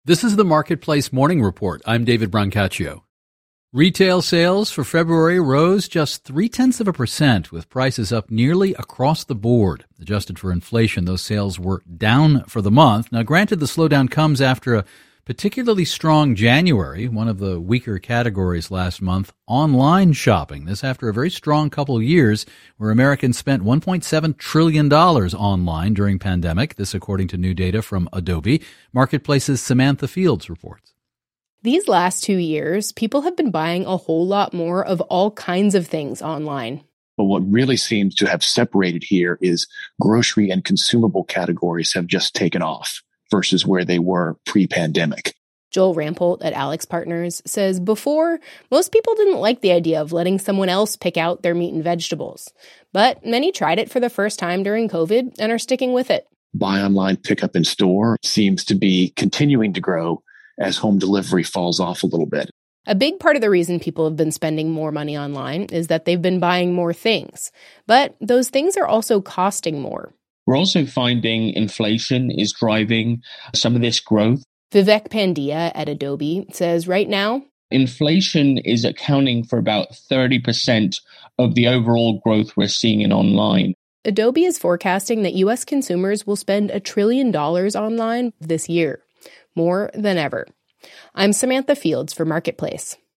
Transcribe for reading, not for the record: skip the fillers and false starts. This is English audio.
This is the Marketplace Morning Report. I'm David Brancaccio. Retail sales for February rose just 0.3%, with prices up nearly across the board. Adjusted for inflation, those sales were down for the month. Now, granted, the slowdown comes after a particularly strong January, one of the weaker categories last month, online shopping. This after a very strong couple of years where Americans spent $1.7 trillion online during pandemic. This according to new data from Adobe. Marketplace's Samantha Fields reports. These last 2 years, people have been buying a whole lot more of all kinds of things online. But what really seems to have separated here is grocery and consumable categories have just taken off versus where they were pre-pandemic. Joel Rampolt at Alex Partners says before, most people didn't like the idea of letting someone else pick out their meat and vegetables. But many tried it for the first time during COVID and are sticking with it. Buy online, pick up in store seems to be continuing to grow as home delivery falls off a little bit. A big part of the reason people have been spending more money online is that they've been buying more things. But those things are also costing more. We're also finding inflation is driving some of this growth. Vivek Pandya at Adobe says right now, inflation is accounting for about 30% of the overall growth we're seeing in online. Adobe is forecasting that U.S. consumers will spend $1 trillion online this year, more than ever. I'm Samantha Fields for Marketplace.